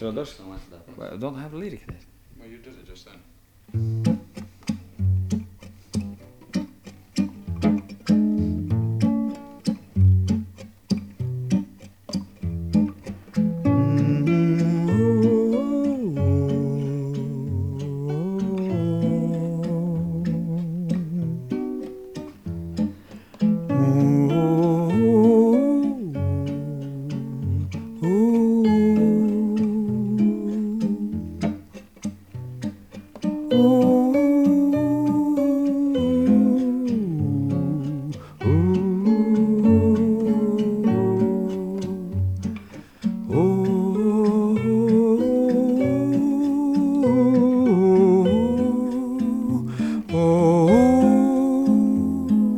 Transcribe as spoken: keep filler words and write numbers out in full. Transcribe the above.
Tulders? Som att där. Well, don't have a lyric there. Well, you did it just then. Ooh.